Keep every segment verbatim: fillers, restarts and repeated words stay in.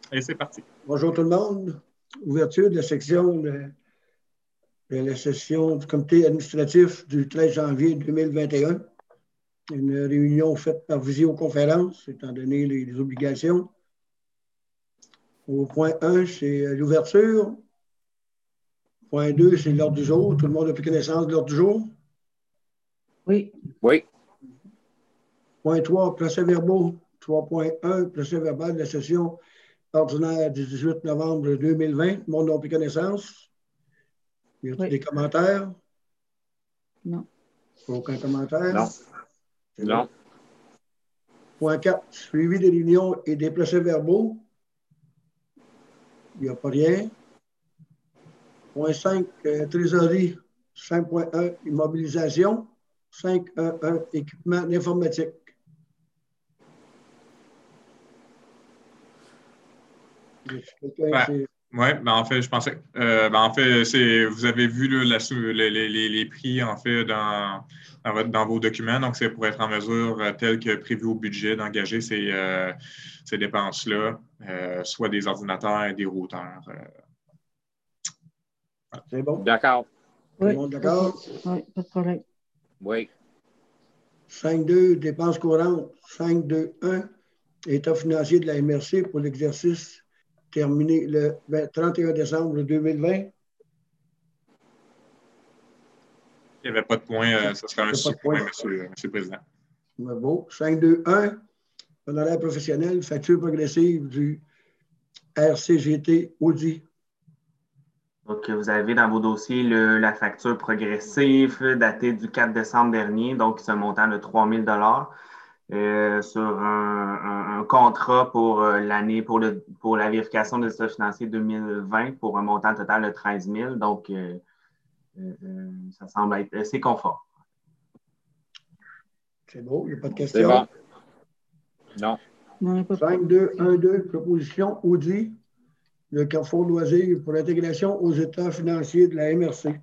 Et c'est parti. Bonjour tout le monde. Ouverture de la section de, de la session du comité administratif du treize janvier deux mille vingt et un. Une réunion faite par visioconférence, étant donné les, les obligations. Au point un, c'est l'ouverture. Point deux, c'est l'ordre du jour. Tout le monde a pris connaissance de l'ordre du jour? Oui. Oui. Point trois, procès-verbaux. trois point un, procès-verbal de la session ordinaire du dix-huit novembre deux mille vingt. Tout le monde a pris connaissance? Y a-t-il Oui. des commentaires? Non. Aucun commentaire? Non. Non. Point quatre, suivi des réunions et des procès-verbaux. Il n'y a pas rien. Point cinq, euh, trésorerie. cinq point un, immobilisation. cinq point un, équipement d'informatique. Ouais. Oui, ben en fait, je pensais. Euh, ben en fait, c'est, vous avez vu là, la, les, les, les prix en fait dans, dans, votre, dans vos documents. Donc, c'est pour être en mesure, euh, tel que prévu au budget, d'engager ces, euh, ces dépenses-là, euh, soit des ordinateurs et des routeurs. Euh, voilà. C'est bon? D'accord. Tout le monde d'accord? Oui, pas de problème. Oui. cinq point deux, dépenses courantes. cinq point deux point un, état financier de la M R C pour l'exercice terminé le trente et un décembre deux mille vingt. Il n'y avait pas de point, euh, ça serait un sous-point, monsieur, monsieur le Président. Bon. cinq point deux point un, honoraire professionnel, facture progressive du R C G T Audi. Donc, vous avez dans vos dossiers le, la facture progressive datée du quatre décembre dernier, donc c'est un montant de trois mille dollars euh, sur un, un, un contrat pour euh, l'année, pour, le, pour la vérification des états financiers deux mille vingt pour un montant total de treize mille. Donc, euh, euh, ça semble être assez confort. C'est beau, il n'y a pas de questions. C'est bon. Non. Non, cinq point deux point un deux, proposition Audi, le Carrefour Loisirs pour l'intégration aux états financiers de la M R C.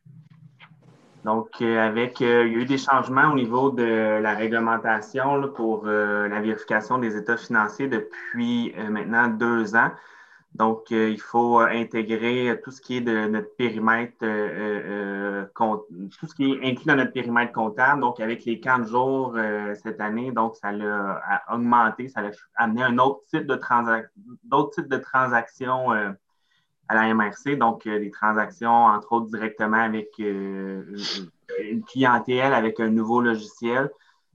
Donc, euh, avec, euh, il y a eu des changements au niveau de la réglementation là, pour euh, la vérification des états financiers depuis euh, maintenant deux ans. Donc, euh, il faut euh, intégrer tout ce qui est de notre périmètre, euh, euh, compte, tout ce qui est inclus dans notre périmètre comptable. Donc, avec les quarante jours euh, cette année, donc ça l'a augmenté, ça l'a amené un autre type de, transac d'autres types de transactions euh, à la M R C, donc euh, des transactions, entre autres, directement avec euh, une clientèle, avec un nouveau logiciel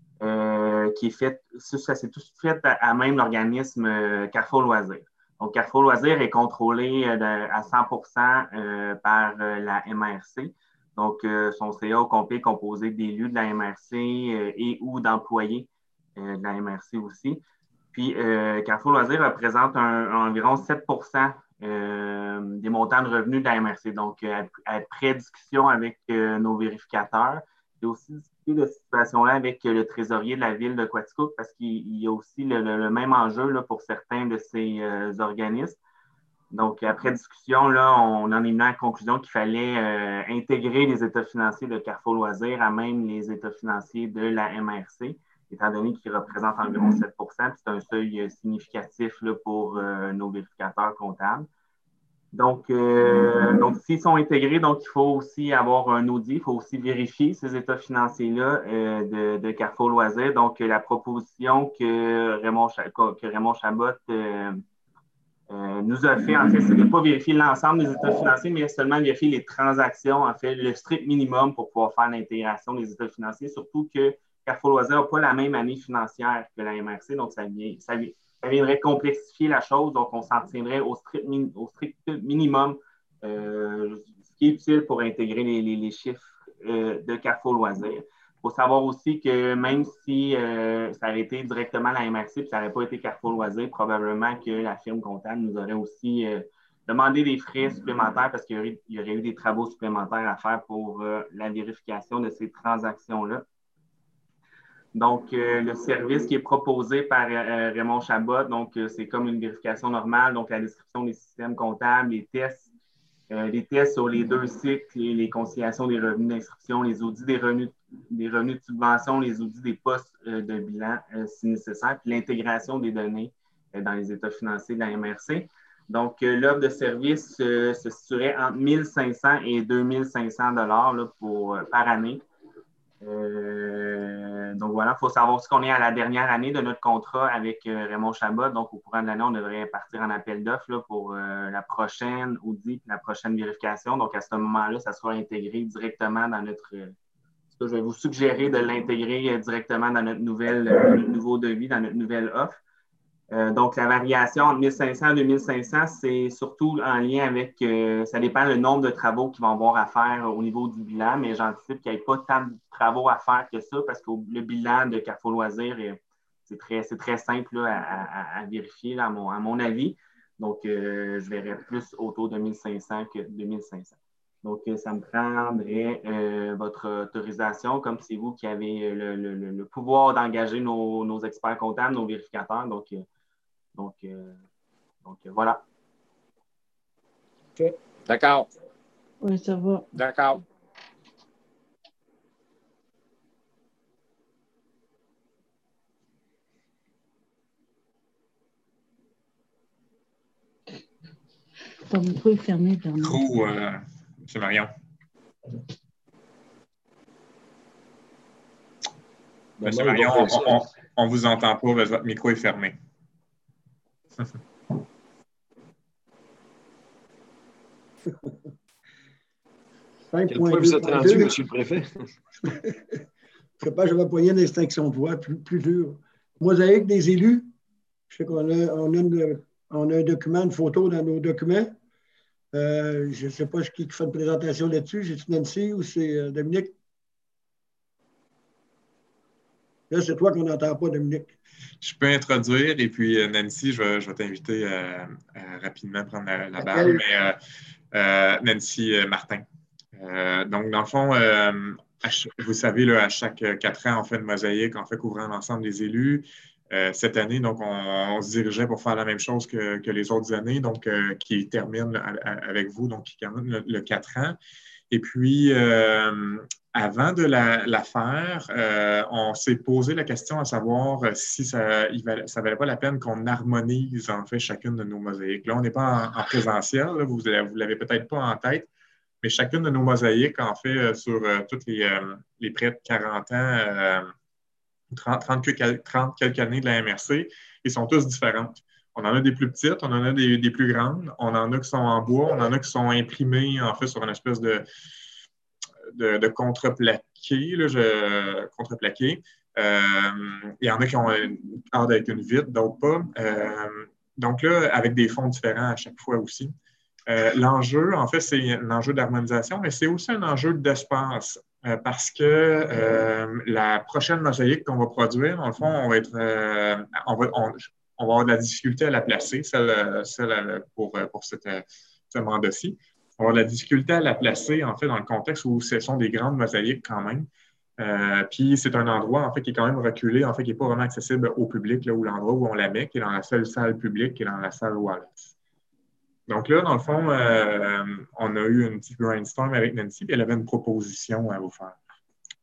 euh, qui est fait, ça s'est tout fait à, à même l'organisme euh, Carrefour Loisirs. Donc, Carrefour Loisirs est contrôlé euh, de, à cent pour cent euh, par euh, la M R C. Donc, euh, son C A au complet est composé d'élus de la M R C euh, et ou d'employés euh, de la M R C aussi. Puis, euh, Carrefour Loisirs représente un, un, environ sept pour cent euh, des montants de revenus de la M R C. Donc, euh, après discussion avec euh, nos vérificateurs, j'ai aussi discuté de cette situation-là avec euh, le trésorier de la ville de Quaticook parce qu'il y a aussi le, le, le même enjeu là, pour certains de ces euh, organismes. Donc, après discussion, là, on en est venu à la conclusion qu'il fallait euh, intégrer les états financiers de Carrefour Loisirs à même les états financiers de la M R C, étant donné qu'ils représentent environ sept pour cent. C'est un seuil significatif là, pour euh, nos vérificateurs comptables. Donc, euh, donc s'ils sont intégrés, donc il faut aussi avoir un audit, il faut aussi vérifier ces états financiers-là euh, de, de Carrefour Loisirs. Donc, la proposition que Raymond, que Raymond Chabot euh, euh, nous a fait, en fait, c'est de ne pas vérifier l'ensemble des états financiers, mais seulement vérifier les transactions, en fait, le strict minimum pour pouvoir faire l'intégration des états financiers, surtout que Carrefour Loisirs n'a pas la même année financière que la M R C, donc ça, vient, ça, ça viendrait complexifier la chose, donc on s'en tiendrait au strict, au strict minimum, euh, ce qui est utile pour intégrer les, les, les chiffres euh, de Carrefour Loisirs. Il faut savoir aussi que même si euh, ça avait été directement la M R C et ça n'aurait pas été Carrefour Loisirs, probablement que la firme comptable nous aurait aussi euh, demandé des frais supplémentaires parce qu'il y aurait, il y aurait eu des travaux supplémentaires à faire pour euh, la vérification de ces transactions-là. Donc, euh, le service qui est proposé par euh, Raymond Chabot, donc euh, c'est comme une vérification normale, donc la description des systèmes comptables, les tests, euh, les tests sur les deux cycles, les, les conciliations des revenus d'inscription, les audits des revenus, des revenus de subvention, les audits des postes euh, de bilan euh, si nécessaire, puis l'intégration des données euh, dans les états financiers de la M R C. Donc, euh, l'offre de service euh, se situerait entre mille cinq cents et deux mille cinq cents dollars là, pour, euh, par année. Euh, donc voilà, il faut savoir aussi qu'on est à la dernière année de notre contrat avec euh, Raymond Chabot. Donc, au courant de l'année, on devrait partir en appel d'offres pour euh, la prochaine audit, la prochaine vérification. Donc, à ce moment-là, ça sera intégré directement dans notre. Euh, je vais vous suggérer de l'intégrer euh, directement dans notre, nouvelle, euh, notre nouveau devis, dans notre nouvelle offre. Euh, donc, la variation entre mille cinq cents et deux mille cinq cents, c'est surtout en lien avec, euh, ça dépend le nombre de travaux qu'ils vont avoir à faire au niveau du bilan, mais j'anticipe qu'il n'y ait pas tant de travaux à faire que ça parce que le bilan de Carrefour Loisirs, c'est très, c'est très simple là, à, à, à vérifier, là, à, mon, à mon avis. Donc, euh, je verrais plus autour de mille cinq cents que deux mille cinq cents. Donc, euh, ça me prendrait euh, votre autorisation, comme c'est vous qui avez le, le, le pouvoir d'engager nos, nos experts comptables, nos vérificateurs. Donc, euh, Donc, euh, donc euh, voilà. OK. D'accord. Oui, ça va. D'accord. Ton micro est fermé, Bernard. Micro, euh, M. Marion. M. Marion, on ne vous entend pas, parce que votre micro est fermé. Quel point vous êtes rendu, M. le Préfet? Je pense que j'avais poigné une extinction de voix plus, plus dure. Mosaïque des élus. Je sais qu'on a, on a, une, on a un document, une photo dans nos documents. Euh, je ne sais pas qui fait une présentation là-dessus. C'est Nancy ou c'est euh, Dominique? Là, c'est toi qu'on n'entend pas, Dominique. Je peux introduire et puis Nancy, je vais, je vais t'inviter à, à rapidement prendre la, la balle, mais euh, euh, Nancy euh, Martin. Euh, donc, dans le fond, euh, vous savez, là, à chaque quatre ans, on fait une mosaïque, on fait couvrant l'ensemble des élus. Euh, cette année, donc, on, on se dirigeait pour faire la même chose que, que les autres années, donc euh, qui termine à, à, avec vous, donc qui termine le, le quatre ans. Et puis, euh, avant de la, la faire, euh, on s'est posé la question à savoir si ça ne valait, valait pas la peine qu'on harmonise en fait chacune de nos mosaïques. Là, on n'est pas en, en présentiel, là, vous ne l'avez peut-être pas en tête, mais chacune de nos mosaïques, en fait, sur euh, toutes les, euh, les près de quarante ans, euh, trente, trente, trente quelques années de la M R C, ils sont tous différentes. On en a des plus petites, on en a des, des plus grandes, on en a qui sont en bois, on en a qui sont imprimées, en fait, sur une espèce de, de, de contreplaqué, là, je, contreplaqué. Euh, il y en a qui ont une corde avec une vitre, d'autres pas. Euh, donc là, avec des fonds différents à chaque fois aussi. Euh, l'enjeu, en fait, c'est un enjeu d'harmonisation, mais c'est aussi un enjeu d'espace euh, parce que euh, la prochaine mosaïque qu'on va produire, dans le fond, on va être, euh, on va, on, on va avoir de la difficulté à la placer, celle, celle pour, pour cette, ce mandat-ci. On va avoir de la difficulté à la placer, en fait, dans le contexte où ce sont des grandes mosaïques quand même. Euh, puis c'est un endroit, en fait, qui est quand même reculé, en fait, qui n'est pas vraiment accessible au public, là, où l'endroit où on la met, qui est dans la seule salle publique, qui est dans la salle Wallace. Donc là, dans le fond, euh, on a eu un petit brainstorm avec Nancy, puis elle avait une proposition à vous faire. Euh,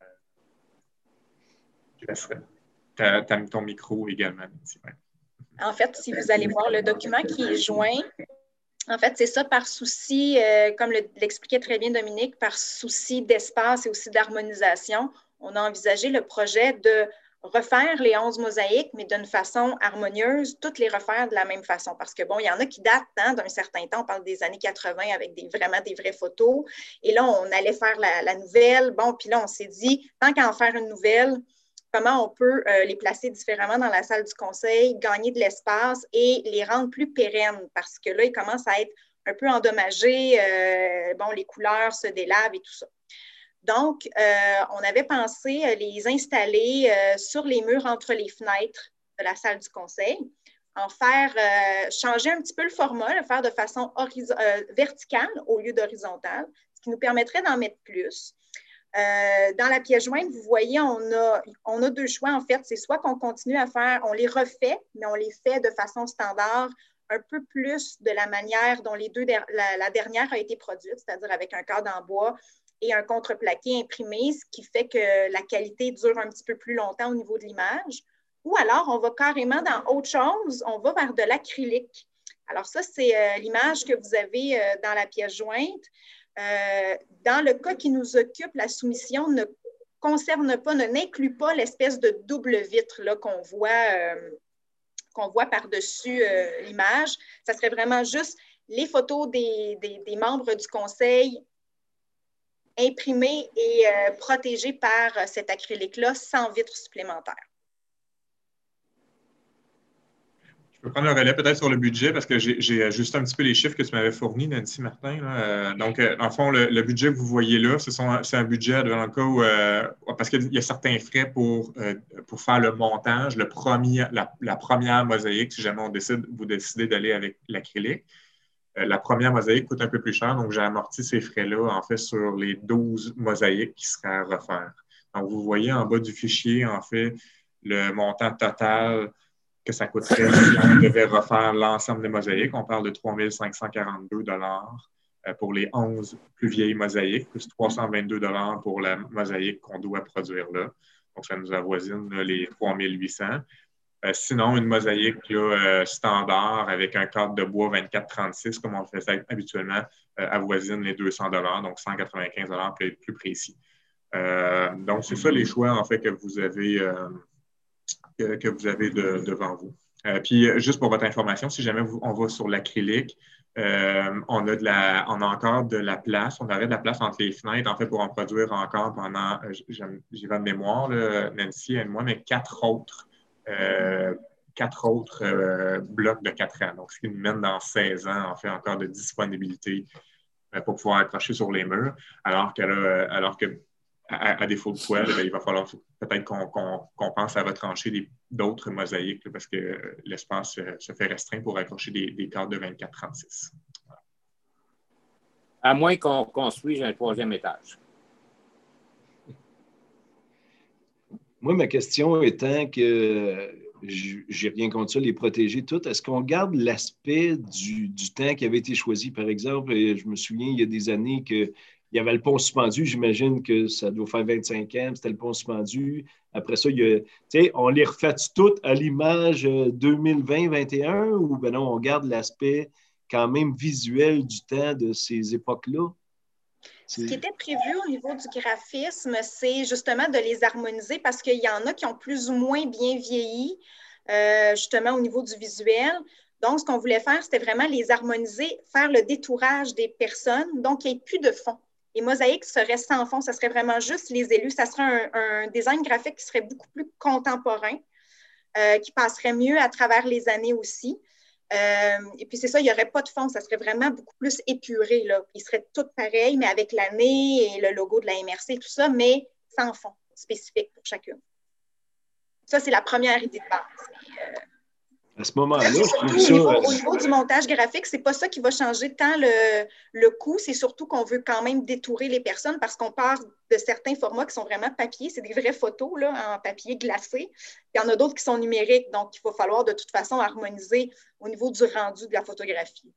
je laisserai. Tu as mis ton micro également, Nancy. Ouais. En fait, si vous allez voir le document qui est joint, en fait, c'est ça par souci, euh, comme l'expliquait très bien Dominique, par souci d'espace et aussi d'harmonisation, on a envisagé le projet de refaire les onze mosaïques, mais d'une façon harmonieuse, toutes les refaire de la même façon. Parce que, bon, il y en a qui datent hein, d'un certain temps, on parle des années quatre-vingt avec des, vraiment des vraies photos. Et là, on allait faire la, la nouvelle. Bon, puis là, on s'est dit, tant qu'à en faire une nouvelle, comment on peut euh, les placer différemment dans la salle du conseil, gagner de l'espace et les rendre plus pérennes. Parce que là, ils commencent à être un peu endommagés. Euh, bon, les couleurs se délavent et tout ça. Donc, euh, on avait pensé les installer euh, sur les murs entre les fenêtres de la salle du conseil, en faire, euh, changer un petit peu le format, le faire de façon euh, verticale au lieu d'horizontale, ce qui nous permettrait d'en mettre plus. Euh, dans la pièce jointe, vous voyez, on a, on a deux choix, en fait. C'est soit qu'on continue à faire, on les refait, mais on les fait de façon standard, un peu plus de la manière dont les deux, la, la dernière a été produite, c'est-à-dire avec un cadre en bois, et un contreplaqué imprimé, ce qui fait que la qualité dure un petit peu plus longtemps au niveau de l'image. ou alors on va carrément dans autre chose, on va vers de l'acrylique. Alors ça, c'est euh, l'image que vous avez euh, dans la pièce jointe. Euh, dans le cas qui nous occupe, la soumission ne concerne pas, ne n'inclut pas l'espèce de double vitre là, qu'on voit, euh, qu'on voit par-dessus euh, l'image. Ça serait vraiment juste les photos des, des, des membres du conseil imprimées et euh, protégées par euh, cet acrylique-là sans vitre supplémentaire. Je peux prendre le relais peut-être sur le budget parce que j'ai ajusté un petit peu les chiffres que tu m'avais fournis, Nancy Martin. Là. Donc, en fond, le, le budget que vous voyez là, c'est un budget dans le cas où, euh, parce qu'il y a certains frais pour, euh, pour faire le montage, le premier, la, la première mosaïque, si jamais on décide, vous décidez d'aller avec l'acrylique. Euh, la première mosaïque coûte un peu plus cher, donc j'ai amorti ces frais-là, en fait, sur les douze mosaïques qui seraient à refaire. Donc, vous voyez en bas du fichier, en fait, le montant total que ça coûterait si on devait refaire l'ensemble des mosaïques. On parle de trois mille cinq cent quarante-deux dollars pour les onze plus vieilles mosaïques, plus trois cent vingt-deux dollars pour la mosaïque qu'on doit produire là. Donc, ça nous avoisine là, les trois mille huit cents. Euh, sinon, une mosaïque là, euh, standard avec un cadre de bois vingt-quatre trente-six, comme on le fait habituellement, euh, avoisine les deux cents dollars, donc cent quatre-vingt-quinze dollars pour être plus précis. Euh, donc, c'est ça les choix en fait que vous avez euh, Que, que vous avez de, devant vous. Euh, puis, juste pour votre information, si jamais vous, on va sur l'acrylique, euh, on, a de la, on a encore de la place, on avait de la place entre les fenêtres, en fait, pour en produire encore pendant, j'y vais de mémoire, là, Nancy et moi, mais quatre autres, euh, quatre autres euh, blocs de quatre ans. Donc, ce qui nous mène dans seize ans, en fait, encore de disponibilité euh, pour pouvoir accrocher sur les murs, alors que, là, alors que À, à défaut de quoi, là, il va falloir peut-être qu'on qu'on, qu'on pense à retrancher d'autres mosaïques là, parce que l'espace euh, se fait restreint pour accrocher des, des cadres de vingt-quatre trente-six. Voilà. À moins qu'on construise un troisième étage. Moi, ma question étant que j'ai rien contre ça, les protéger toutes, est-ce qu'on garde l'aspect du, du temps qui avait été choisi? Par exemple, je me souviens, il y a des années que il y avait le pont suspendu, j'imagine que ça doit faire vingt-cinq ans, c'était le pont suspendu. Après ça, il y a, tu sais, on les refait toutes à l'image deux mille vingt vingt et un ou ben non, on garde l'aspect quand même visuel du temps de ces époques-là? Ce qui était prévu au niveau du graphisme, c'est justement de les harmoniser parce qu'il y en a qui ont plus ou moins bien vieilli, euh, justement au niveau du visuel. Donc, ce qu'on voulait faire, c'était vraiment les harmoniser, faire le détourage des personnes, donc il n'y ait plus de fond. Les mosaïques seraient sans fond, ça serait vraiment juste les élus. Ça serait un, un design graphique qui serait beaucoup plus contemporain, euh, qui passerait mieux à travers les années aussi. Euh, et puis c'est ça, il n'y aurait pas de fond, ça serait vraiment beaucoup plus épuré, là. Il serait tout pareil, mais avec l'année et le logo de la M R C et tout ça, mais sans fond spécifique pour chacune. Ça, c'est la première idée de base. Et, euh, à ce moment-là, je trouve au, ça... niveau, au niveau du montage graphique, c'est pas ça qui va changer tant le, le coût, c'est surtout qu'on veut quand même détourer les personnes parce qu'on part de certains formats qui sont vraiment papier, c'est des vraies photos là, en papier glacé. Il y en a d'autres qui sont numériques, donc il va falloir de toute façon harmoniser au niveau du rendu de la photographie.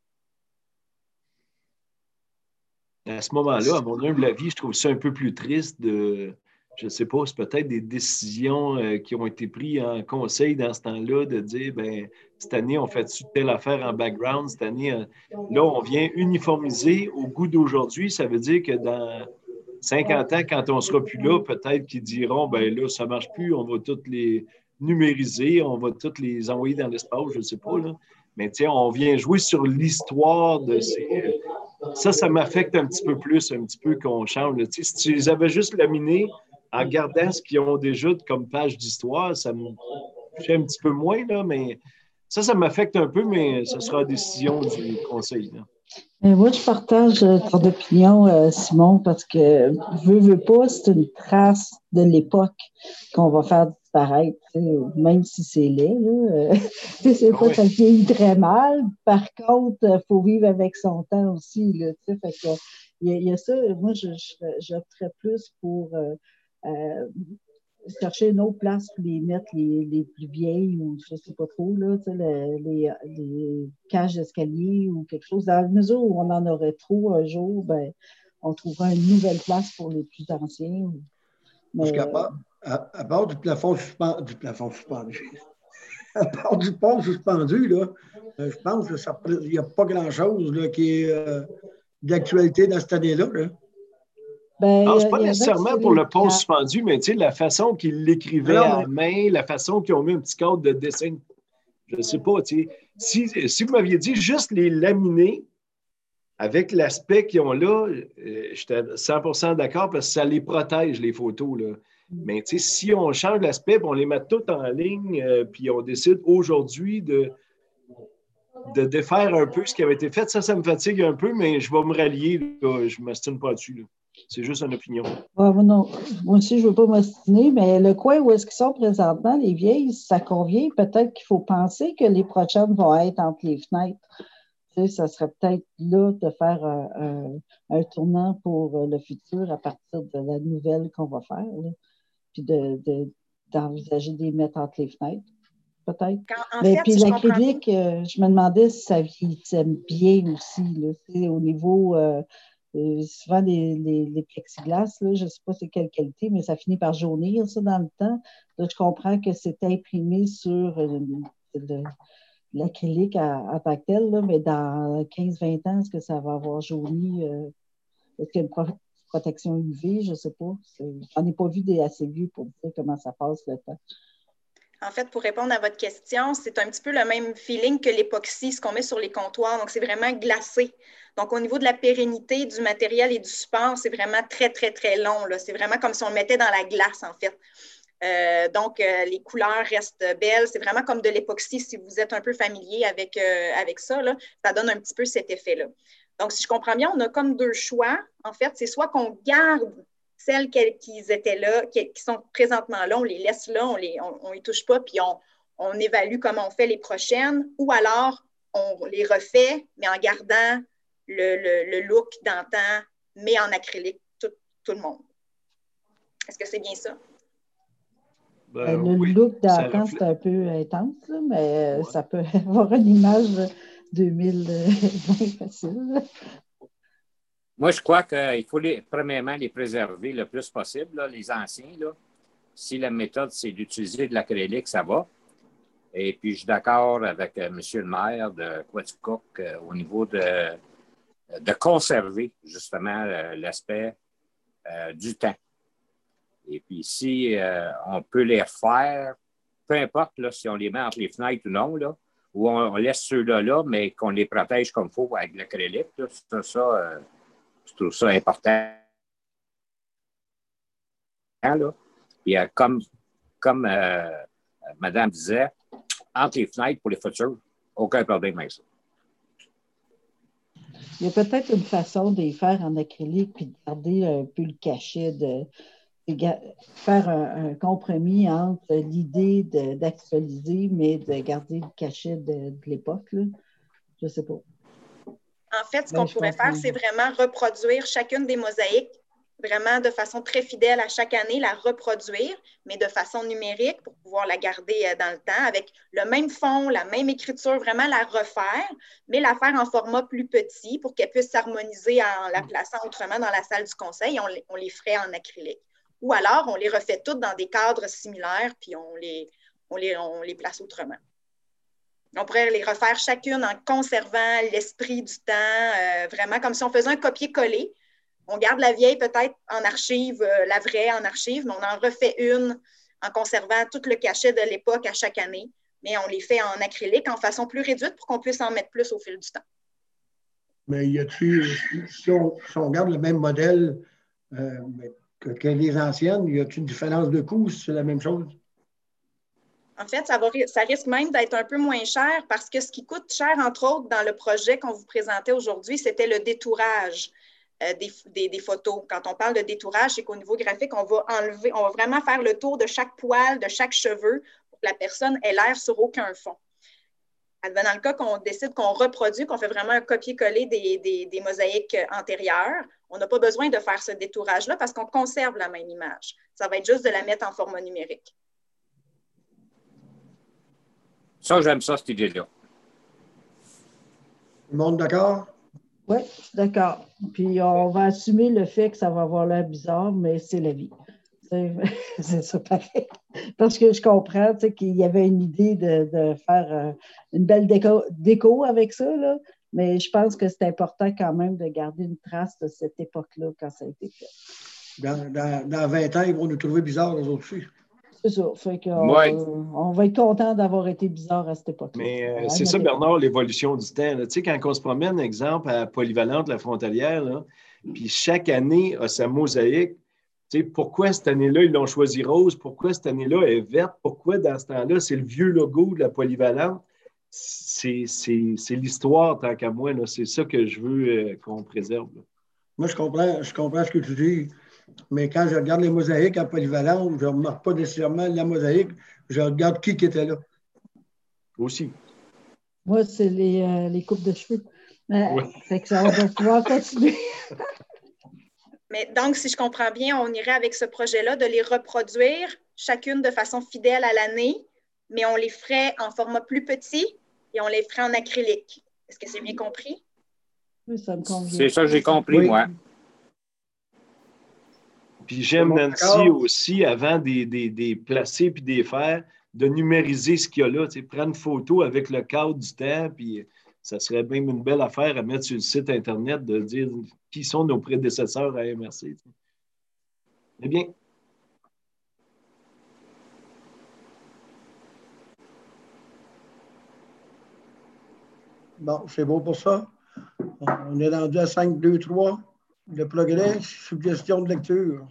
À ce moment-là, à mon humble avis, je trouve ça un peu plus triste de... Je ne sais pas, c'est peut-être des décisions euh, qui ont été prises en conseil dans ce temps-là de dire, bien, cette année, on fait telle affaire en background, cette année, euh, là, on vient uniformiser au goût d'aujourd'hui. Ça veut dire que dans cinquante ans, quand on ne sera plus là, peut-être qu'ils diront, bien là, ça ne marche plus, on va toutes les numériser, on va toutes les envoyer dans l'espace, je ne sais pas, là. Mais tiens, on vient jouer sur l'histoire de ces... Ça, ça m'affecte un petit peu plus, un petit peu qu'on change. Si tu les avais juste laminés, en gardant ce qu'ils ont déjà comme page d'histoire, ça me fait un petit peu moins, là, mais ça, ça m'affecte un peu, mais ce sera la décision du conseil. Là. Et moi, je partage ton opinion, euh, Simon, parce que veux, veux pas, c'est une trace de l'époque qu'on va faire disparaître, même si c'est laid. Là. C'est pas, oui. Ça vieillit très mal. Par contre, il faut vivre avec son temps aussi. Là, fait que, il, y a, il y a ça, moi, je, je, j'opterais plus pour euh, euh, chercher une autre place pour les mettre les, les plus vieilles ou je ne sais pas trop, là, les, les, les cages d'escalier ou quelque chose. Dans la mesure où on en aurait trop un jour, ben, on trouvera une nouvelle place pour les plus anciens. Mais, Parce qu'à part, à, à part du plafond suspendu, du plafond suspendu, à part du pont suspendu, là, euh, je pense qu'il n'y a pas grand-chose là, qui est euh, d'actualité dans cette année-là. Là. Ben, Non, il y c'est a- pas il y avait nécessairement sur pour les le pont cartes. suspendu, mais tu sais, la façon qu'ils l'écrivaient Non, à mais- la main, la façon qu'ils ont mis un petit cadre de dessin, je ne sais pas, tu sais. Si, si vous m'aviez dit juste les laminés avec l'aspect qu'ils ont là, euh, j'étais cent pour cent d'accord parce que ça les protège, les photos, là. Mais tu sais, si on change l'aspect, puis on les met toutes en ligne, euh, puis on décide aujourd'hui de, de défaire un peu ce qui avait été fait, ça, ça me fatigue un peu, mais je vais me rallier, là. Je ne m'astine pas dessus, là. C'est juste une opinion. Ouais, moi, non. Moi aussi, je ne veux pas m'ostiner, mais le coin où est-ce qu'ils sont présentement, les vieilles, ça convient. Peut-être qu'il faut penser que les prochaines vont être entre les fenêtres. Tu sais, ça serait peut-être là de faire un, un, un tournant pour le futur à partir de la nouvelle qu'on va faire, là. Puis de, de, d'envisager de les mettre entre les fenêtres, peut-être. Quand- en Mais fait, puis si je comprends bien, l'acrylique, euh, je me demandais si ça vieillissait bien aussi, là, tu sais, au niveau... euh, euh, souvent, les, les, les plexiglas, là, je ne sais pas c'est quelle qualité, mais ça finit par jaunir, ça, dans le temps. Là, je comprends que c'est imprimé sur euh, le- l'acrylique à- en tant que tel, là, mais dans quinze vingt ans, est-ce que ça va avoir jauni? euh, est-ce qu'il y a une pro- protection U V? Je ne sais pas. C'est- J'en ai pas vu des assez vieux pour dire comment ça passe le temps. en fait, pour répondre à votre question, c'est un petit peu le même feeling que l'époxy, ce qu'on met sur les comptoirs. Donc, c'est vraiment glacé. Donc, au niveau de la pérennité du matériel et du support, c'est vraiment très, très, très long, là. C'est vraiment comme si on le mettait dans la glace, en fait. Euh, donc, euh, les couleurs restent belles. C'est vraiment comme de l'époxy, si vous êtes un peu familier avec, euh, avec ça, là, ça donne un petit peu cet effet-là. Donc, si je comprends bien, on a comme deux choix. En fait, c'est soit qu'on garde celles qui étaient là, qui, qui sont présentement là, on les laisse là, on ne les, on, on les touche pas, puis on, on évalue comment on fait les prochaines, ou alors on les refait, mais en gardant le, le, le look d'antan, mais en acrylique, tout, tout le monde. Est-ce que c'est bien ça? Ben, le oui, look ça d'antan, reflète. c'est un peu intense, là, mais Ouais. ça peut avoir une image deux mille vingt facile. Moi, je crois qu'il faut, les, premièrement, les préserver le plus possible, là, les anciens. Là. Si la méthode, c'est d'utiliser de l'acrylique, ça va. Et puis, je suis d'accord avec euh, M. le maire de Quaticook euh, au niveau de, de conserver, justement, euh, l'aspect euh, du temps. Et puis, si euh, on peut les refaire, peu importe là, si on les met entre les fenêtres ou non, là, ou on, on laisse ceux-là là, mais qu'on les protège comme il faut avec l'acrylique, là, c'est ça, euh, je trouve ça important. Là. Puis, euh, comme, comme euh, Madame disait, entre les fenêtres pour les futurs, aucun problème avec ça. Il y a peut-être une façon de les faire en acrylique puis de garder un peu le cachet, de, de ga- faire un, un compromis entre l'idée de- d'actualiser, mais de garder le cachet de, de l'époque, là. Je ne sais pas. En fait, ce Ben, qu'on je pourrait faire, comprends. c'est vraiment reproduire chacune des mosaïques, vraiment de façon très fidèle à chaque année, la reproduire, mais de façon numérique pour pouvoir la garder dans le temps avec le même fond, la même écriture, vraiment la refaire, mais la faire en format plus petit pour qu'elle puisse s'harmoniser en la plaçant autrement dans la salle du conseil. On les, on les ferait en acrylique. Ou alors, on les refait toutes dans des cadres similaires, puis on les, on les, on les place autrement. On pourrait les refaire chacune en conservant l'esprit du temps, euh, vraiment comme si on faisait un copier-coller. On garde la vieille peut-être en archive, euh, la vraie en archive, mais on en refait une en conservant tout le cachet de l'époque à chaque année. Mais on les fait en acrylique en façon plus réduite pour qu'on puisse en mettre plus au fil du temps. Mais y a-t-il, si on, si on garde le même modèle euh, que, que les anciennes, y a-t-il une différence de coût si c'est la même chose? En fait, ça, va, ça risque même d'être un peu moins cher parce que ce qui coûte cher, entre autres, dans le projet qu'on vous présentait aujourd'hui, c'était le détourage euh, des, des, des photos. Quand on parle de détourage, c'est qu'au niveau graphique, on va enlever, on va vraiment faire le tour de chaque poil, de chaque cheveu pour que la personne ait l'air sur aucun fond. Dans le cas qu'on décide qu'on reproduit, qu'on fait vraiment un copier-coller des, des, des mosaïques antérieures, on n'a pas besoin de faire ce détourage-là parce qu'on conserve la même image. Ça va être juste de la mettre en format numérique. Ça, j'aime ça, cette idée-là. Tout le monde d'accord? Oui, je suis d'accord. Puis on va assumer le fait que ça va avoir l'air bizarre, mais c'est la vie. C'est ça, pareil. Parce que je comprends qu'il y avait une idée de, de faire euh, une belle déco, déco avec ça, là, mais je pense que c'est important quand même de garder une trace de cette époque-là quand ça a été fait. Dans, dans, dans vingt ans, ils vont nous trouver bizarres, eux autres aussi. C'est ça. Fait qu'on ouais. on va être content d'avoir été bizarre à cette époque-là. Mais euh, c'est ça, Bernard, l'évolution du temps. Tu sais, quand on se promène, exemple, à Polyvalente, la Frontalière, là, puis chaque année a sa mosaïque. Tu sais, pourquoi cette année-là, ils l'ont choisi rose? Pourquoi cette année-là, elle est verte? Pourquoi dans ce temps-là, c'est le vieux logo de la Polyvalente? C'est, c'est, c'est l'histoire, tant qu'à moi. Là. C'est ça que je veux euh, qu'on préserve. Là. Moi, je comprends, je comprends ce que tu dis. Mais quand je regarde les mosaïques à Polyvalente, je ne remarque pas nécessairement la mosaïque, je regarde qui, qui était là. Aussi. Moi, c'est les, euh, les coupes de cheveux. Euh, oui. Fait que ça, on va pouvoir continuer. Mais donc, si je comprends bien, on irait avec ce projet-là de les reproduire, chacune de façon fidèle à l'année, mais on les ferait en format plus petit et on les ferait en acrylique. Est-ce que c'est bien compris? Oui, ça me convient. C'est ça que j'ai compris, oui. Moi. Puis j'aime, Nancy, aussi, avant des, des, des placer puis des faire, de numériser ce qu'il y a là. Tu sais, prendre une photo avec le cadre du temps, puis ça serait même une belle affaire à mettre sur le site Internet de dire qui sont nos prédécesseurs à M R C. Tu sais. Eh bien. Bon, c'est beau pour ça. On est rendu à cinq, deux, trois. Le progrès, suggestion de lecture.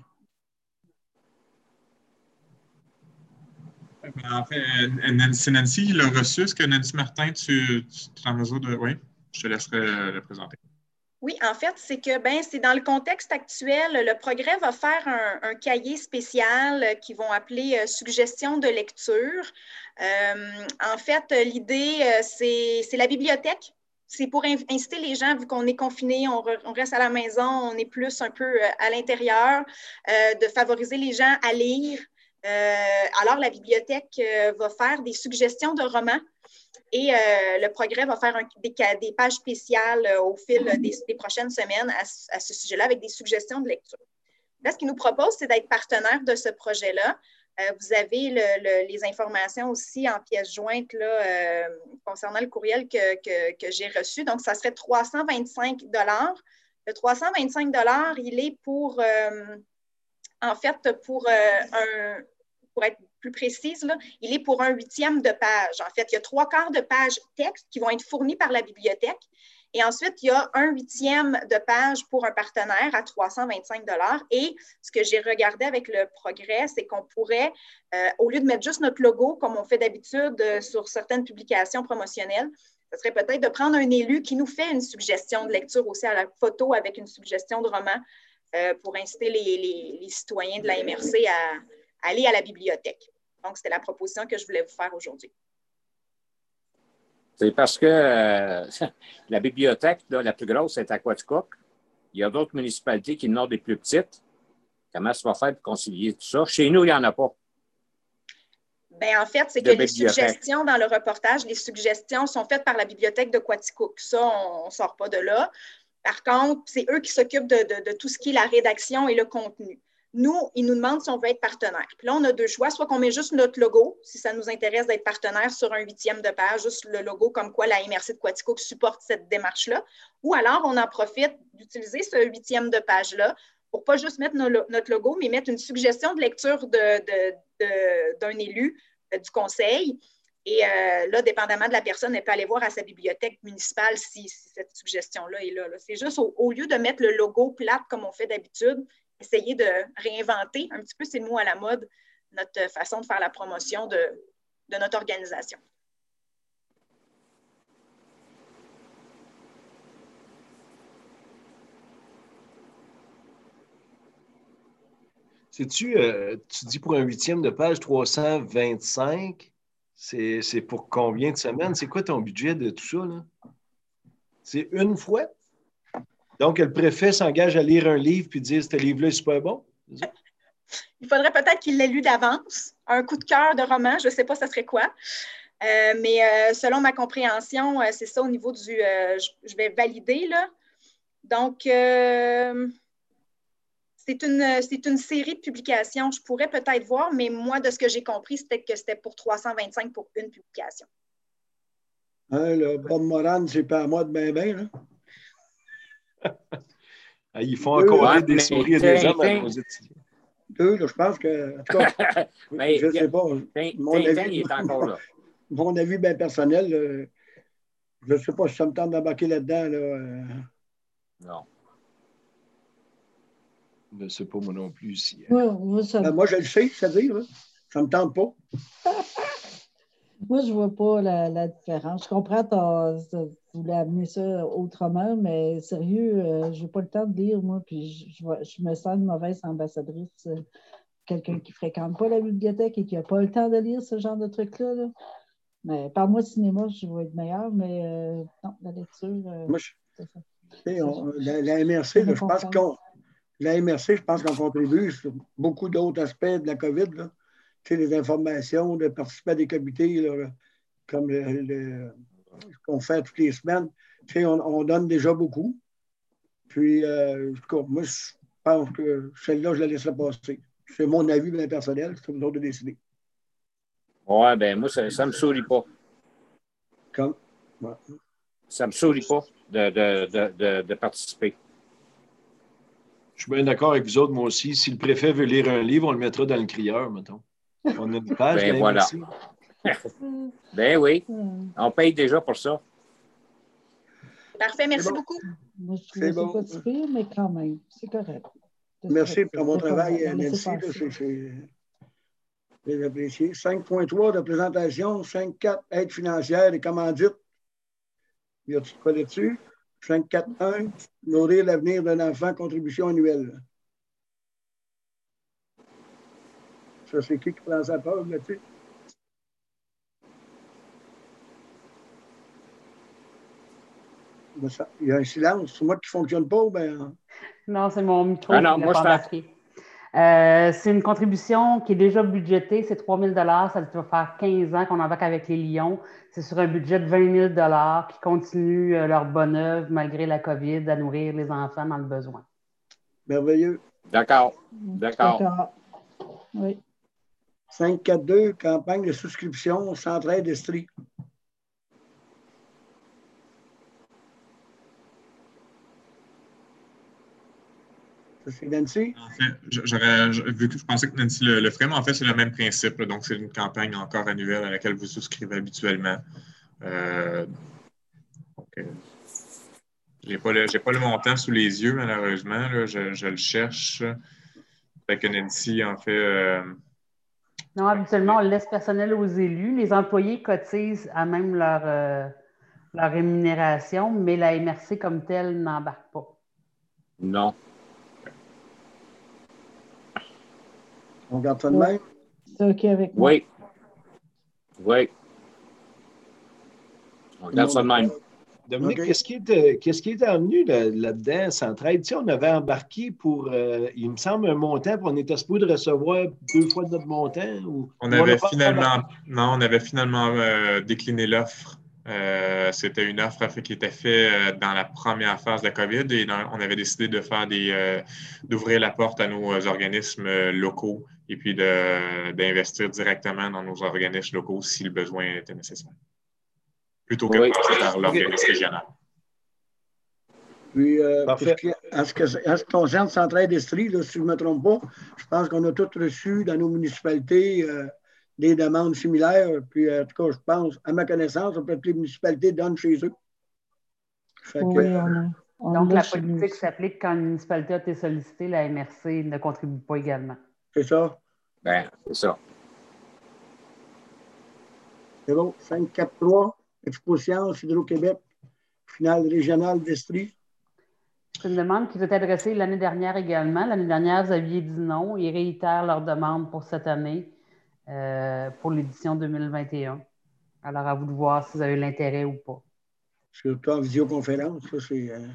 En fait, c'est Nancy qui l'a reçu. Est-ce que Nancy Martin, tu, tu es en mesure de... Oui, je te laisserai le présenter. Oui, en fait, c'est que ben, c'est dans le contexte actuel, le Progrès va faire un, un cahier spécial qu'ils vont appeler euh, suggestions de lecture. Euh, en fait, l'idée, c'est, c'est la bibliothèque. C'est pour inciter les gens, vu qu'on est confinés, on, re, on reste à la maison, on est plus un peu à l'intérieur, euh, de favoriser les gens à lire. Euh, alors, la bibliothèque euh, va faire des suggestions de romans et euh, le Progrès va faire un, des, des pages spéciales euh, au fil des, des prochaines semaines à, à ce sujet-là avec des suggestions de lecture. Là, ce qu'il nous propose, c'est d'être partenaire de ce projet-là. Euh, vous avez le, le, les informations aussi en pièce jointe là, euh, concernant le courriel que, que, que j'ai reçu. Donc, ça serait trois cent vingt-cinq dollars. Le trois cent vingt-cinq dollars, il est pour... Euh, en fait, pour, euh, un, pour être plus précise, là, il est pour un huitième de page. En fait, il y a trois quarts de page texte qui vont être fournis par la bibliothèque. Et ensuite, il y a un huitième de page pour un partenaire à trois cent vingt-cinq dollars. Et ce que j'ai regardé avec le Progrès, c'est qu'on pourrait, euh, au lieu de mettre juste notre logo, comme on fait d'habitude euh, sur certaines publications promotionnelles, ce serait peut-être de prendre un élu qui nous fait une suggestion de lecture aussi à la photo avec une suggestion de roman euh, pour inciter les, les, les citoyens de la M R C à aller à la bibliothèque. Donc, c'était la proposition que je voulais vous faire aujourd'hui. C'est parce que euh, la bibliothèque, là, la plus grosse, est à Quaticook. Il y a d'autres municipalités qui n'ont des plus petites. Comment ça va faire pour concilier tout ça? Chez nous, il n'y en a pas. Bien, en fait, c'est que les suggestions dans le reportage, les suggestions sont faites par la bibliothèque de Quaticook. Ça, on ne sort pas de là. Par contre, c'est eux qui s'occupent de, de, de tout ce qui est la rédaction et le contenu. Nous, ils nous demandent si on veut être partenaire. Puis là, on a deux choix. Soit qu'on met juste notre logo, si ça nous intéresse d'être partenaire sur un huitième de page, juste le logo comme quoi la M R C de Quaticook supporte cette démarche-là. Ou alors, on en profite d'utiliser ce huitième de page-là pour pas juste mettre no- notre logo, mais mettre une suggestion de lecture de, de, de, d'un élu euh, du conseil. Et euh, là, dépendamment de la personne, elle peut aller voir à sa bibliothèque municipale si, si cette suggestion-là est là. là. C'est juste au, au lieu de mettre le logo plate comme on fait d'habitude, essayer de réinventer un petit peu, c'est le mot à la mode, notre façon de faire la promotion de, de notre organisation. Sais-tu, euh, tu dis pour un huitième de page trois cent vingt-cinq, c'est, c'est pour combien de semaines? C'est quoi ton budget de tout ça, là? C'est une fois? Donc, le préfet s'engage à lire un livre puis dire « ce livre-là est super bon ». Il faudrait peut-être qu'il l'ait lu d'avance. Un coup de cœur de roman, je ne sais pas ça serait quoi. Euh, mais euh, selon ma compréhension, euh, c'est ça au niveau du... Euh, je, je vais valider, là. Donc, euh, c'est une, c'est une série de publications. Je pourrais peut-être voir, mais moi, de ce que j'ai compris, c'était que c'était pour trois cent vingt-cinq pour une publication. Hein, le Bob Moran, c'est pas à moi de bien, bien. Ils font encore Ouais, des mais souris et des hommes à Tintin- nos étudiants. Deux, là, je pense que, en tout cas, Mais je ne sais regarde, pas. Tin- Mon Tintin, avis, il est encore là. mon avis bien personnel, euh, je ne sais pas si ça me tente d'embarquer là-dedans. Là, euh. Non. Je ne sais pas moi non plus si. Moi, moi, ça- Ben, moi, je le sais, c'est-à-dire, là. Ça ne me tente pas. moi, je ne vois pas la, la différence. Je comprends, ton- tu voulais amener ça autrement, mais sérieux, euh, je n'ai pas le temps de lire, moi, puis je, je, vois- je me sens une mauvaise ambassadrice. euh, Quelqu'un qui ne fréquente pas la bibliothèque et qui n'a pas le temps de lire ce genre de trucs-là. Là. Mais parle-moi de cinéma, je vais être meilleure, mais euh, non, la lecture, euh, Moi, je, c'est ça. tu sais, on- la, la M R C, C'est là, je pense important. qu'on la M R C, je pense qu'on contribue sur beaucoup d'autres aspects de la COVID. Là. Tu sais, les informations, de participer à des comités, là, comme le, le- ce qu'on fait toutes les semaines. Tu sais, on, on donne déjà beaucoup. Puis, euh, en tout cas, moi, je pense que celle-là, je la laisserai passer. C'est mon avis bien personnel, c'est aux autres de décider. Ouais, ben moi, ça ne me sourit pas. Comme, ouais. Ça ne me sourit pas de, de, de, de, de participer. Je suis bien d'accord avec vous autres, moi aussi. Si le préfet veut lire un livre, on le mettra dans le crieur, mettons. On a une page Ben de la voilà. M R C. Ben oui, Hum, on paye déjà pour ça. Parfait, merci bon. beaucoup. Moi, je C'est trouve bon. ça pas si pire, mais quand même, c'est correct. De- Merci de- pour mon de- travail, d'en laisser Nancy. là, passer. c'est- c'est c'est apprécié. cinq point trois de présentation, cinq point quatre aide financière et commandite. Y a-t-il de quoi là-dessus? cinq point quatre un nourrir l'avenir d'un enfant, contribution annuelle. Ça, c'est qui qui prend sa part là-dessus? Ben, ça- Il y a un silence. C'est moi qui ne fonctionne pas ou bien. Non, c'est mon micro Ah non, qui l'a moi, pas je t'en- embarqué. Euh, c'est une contribution qui est déjà budgétée, c'est trois mille dollars. Ça doit faire quinze ans qu'on embarque avec les Lions. C'est sur un budget de vingt mille dollars qui continue euh, leur bonne œuvre malgré la COVID à nourrir les enfants dans le besoin. Merveilleux. D'accord. D'accord. D'accord. Oui. cinq point quatre deux campagne de souscription, Centraide Estrie. Ça, c'est Nancy? En fait, j'aurais, vu que je pensais que Nancy le, le ferait, mais en fait, c'est le même principe. Là. Donc, c'est une campagne encore annuelle à laquelle vous souscrivez habituellement. Euh, donc, euh, je n'ai pas, pas le montant sous les yeux, malheureusement. Là. Je, je le cherche. Fait que Nancy, en fait. Euh, Non, habituellement, on laisse personnel aux élus. Les employés cotisent à même leur, euh, leur rémunération, mais la M R C comme telle n'embarque pas. Non. On garde ça de Ouais. même? C'est OK avec moi. Oui. Oui. On regarde ça de même. Dominique, OK. qu'est-ce qui est, qu'est-ce qui est amené là- là-dedans, Centraide? Tu sais, on avait embarqué pour, euh, il me semble, un montant, puis on était supposé de recevoir deux fois notre montant. Ou, on ou avait a pas finalement, embarqué? non, on avait finalement euh, décliné l'offre. Euh, c'était une offre en fait, qui était faite euh, dans la première phase de la COVID et dans- on avait décidé de faire des, euh, d'ouvrir la porte à nos organismes euh, locaux et puis de, d'investir directement dans nos organismes locaux si le besoin était nécessaire, plutôt que de Oui. passer par l'organisme régional. Puis, euh, pour ce Parfait. qui, en, ce que, en ce qui concerne Centraide Estrie, là, si je ne me trompe pas, je pense qu'on a tous reçu dans nos municipalités euh, des demandes similaires. Puis, en tout cas, je pense, à ma connaissance, peut-être que les municipalités donnent chez eux. Fait que, Oui, on a. On Donc, l'a la chez nous politique aussi. s'applique quand une municipalité a été sollicitée, la M R C ne contribue pas également. c'est ça. Ben, c'est ça. C'est bon. cinq quatre trois, Exposition Hydro-Québec, finale régionale d'Estrie. C'est une demande qui doit être adressée l'année dernière également. L'année dernière, vous aviez dit non. Ils réitèrent leur demande pour cette année, euh, pour l'édition deux mille vingt et un. Alors, à vous de voir si vous avez l'intérêt ou pas. Surtout en visioconférence. Ça, c'est, euh...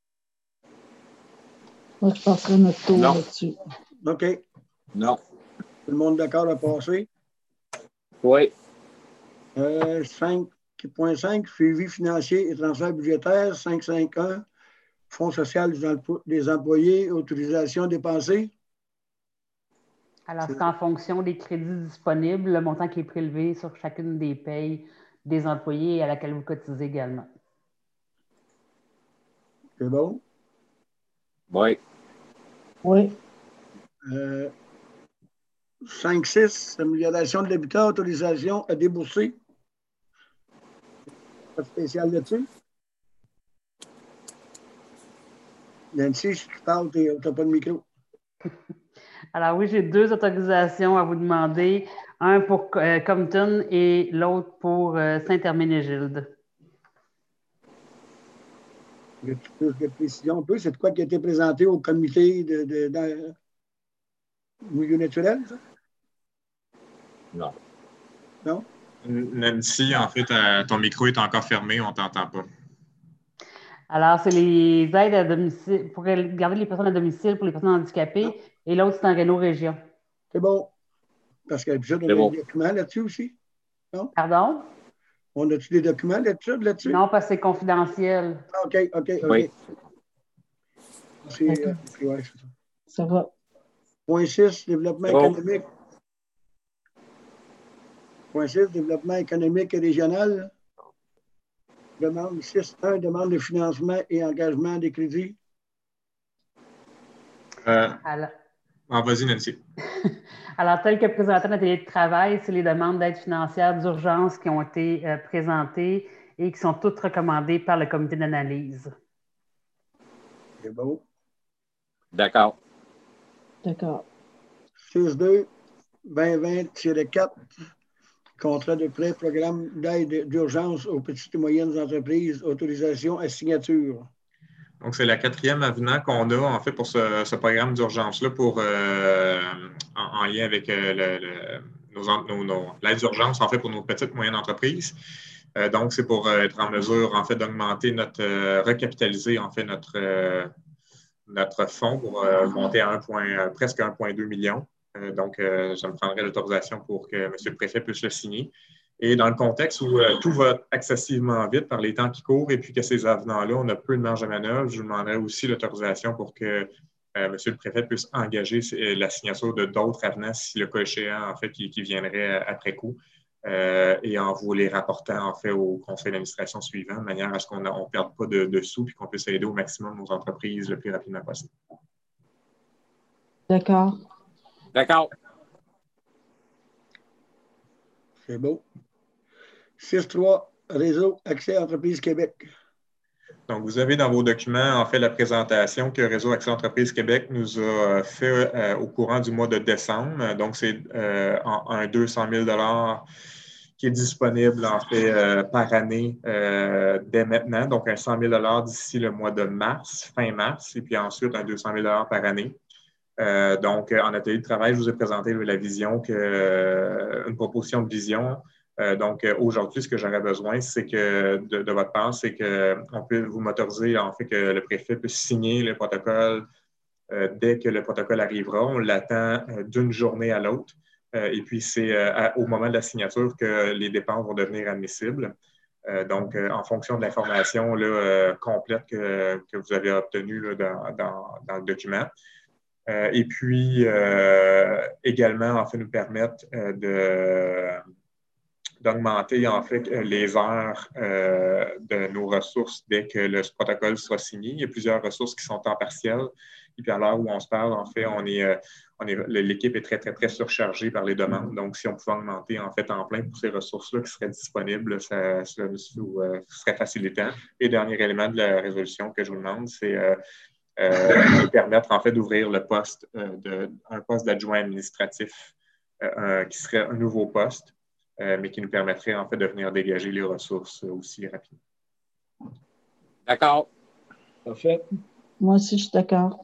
Moi, je passerai notre tour Non. là-dessus. OK. Non. Tout le monde d'accord à passer. Oui. Euh, cinq point cinq, suivi financier et transfert budgétaire. cinq cinq un, Fonds social des employés, autorisation dépensée. Alors, c'est en fonction des crédits disponibles, le montant qui est prélevé sur chacune des payes des employés à laquelle vous cotisez également. C'est bon? Oui. Oui. Euh, cinq six, amélioration de l'habitat, autorisation à débourser. Pas de spécial là-dessus? Nancy, si tu parles, tu n'as pas de micro. Alors oui, j'ai deux autorisations à vous demander, un pour euh, Compton et l'autre pour euh, Saint-Herménégilde. Y a-t-il plus de précision un peu? C'est de quoi qui a été présenté au comité de, de, de milieu naturel, ça? Non. Non? Nancy, en fait, euh, ton micro est encore fermé, on ne t'entend pas. Alors, c'est les aides à domicile, pour garder les personnes à domicile pour les personnes handicapées, et l'autre, c'est en Réno-Région. C'est bon. Parce qu'il y a des bon. documents là-dessus aussi? Non? Pardon? On a-tu des documents là-dessus? Là-dessus? Non, parce que c'est confidentiel. Ah, OK, OK, OK. Oui. C'est, euh, okay, ouais, c'est ça. Ça va. Point six, développement Bon. économique. Point six, développement économique et régional. Demande six un, demande de financement et engagement des crédits. Euh, Alors, ah, vas-y, Nancy. Alors, tel que présenté dans l'atelier de travail, c'est les demandes d'aide financière d'urgence qui ont été euh, présentées et qui sont toutes recommandées par le comité d'analyse. C'est bon. D'accord. D'accord. six deux, vingt vingt quatre, contrat de prêt, programme d'aide d'urgence aux petites et moyennes entreprises, autorisation à signature. Donc, c'est la quatrième avenant qu'on a, en fait, pour ce, ce programme d'urgence-là, pour euh, en, en lien avec euh, le, le, nos, nos, nos, l'aide d'urgence, en fait, pour nos petites et moyennes entreprises. Euh, donc, c'est pour euh, être en mesure, en fait, d'augmenter notre, euh, recapitaliser, en fait, notre, euh, notre fonds pour euh, monter à un point, euh, presque un virgule deux million. Euh, donc, euh, je me prendrai l'autorisation pour que M. le préfet puisse le signer. Et dans le contexte où euh, tout va excessivement vite par les temps qui courent et puis que ces avenants-là, on a peu de marge de manœuvre, je vous demanderai aussi l'autorisation pour que euh, M. le préfet puisse engager la signature de d'autres avenants si le cas échéant, en fait, qui, qui viendrait après coup euh, et en vous les rapportant, en fait, au conseil d'administration suivant, de manière à ce qu'on ne perde pas de, de sous et qu'on puisse aider au maximum nos entreprises le plus rapidement possible. D'accord. D'accord. C'est beau. six trois, Réseau Accès Entreprises Québec. Donc, vous avez dans vos documents, en fait, la présentation que Réseau Accès Entreprises Québec nous a fait euh, au courant du mois de décembre. Donc, c'est euh, un deux cent mille dollars qui est disponible, en fait, euh, par année euh, dès maintenant. Donc, un cent mille dollars d'ici le mois de mars, fin mars, et puis ensuite un deux cent mille dollars par année. Euh, donc, en atelier de travail, je vous ai présenté la vision, que, euh, une proposition de vision. Euh, donc, euh, aujourd'hui, ce que j'aurais besoin, c'est que de, de votre part, c'est qu'on peut vous m'autoriser, en fait, que le préfet puisse signer le protocole euh, dès que le protocole arrivera. On l'attend euh, d'une journée à l'autre. Euh, et puis, c'est euh, au moment de la signature que les dépenses vont devenir admissibles. Euh, donc, euh, en fonction de l'information là, euh, complète que, que vous avez obtenue là, dans, dans, dans le document. Euh, et puis, euh, également, en fait, nous permettre euh, de d'augmenter en fait les heures euh, de nos ressources dès que le protocole sera signé. Il y a plusieurs ressources qui sont en partiel. Et puis à l'heure où on se parle, en fait, on est, euh, on est, l'équipe est très, très, très surchargée par les demandes. Donc, si on pouvait augmenter en fait en plein pour ces ressources-là qui seraient disponibles, ça, ça, ça euh, serait facilitant. Et dernier élément de la résolution que je vous demande, c'est euh, euh, permettre en fait d'ouvrir le poste, euh, de, un poste d'adjoint administratif euh, qui serait un nouveau poste. Euh, mais qui nous permettrait en fait de venir dégager les ressources aussi rapidement. D'accord. Parfait. Moi aussi, je suis d'accord.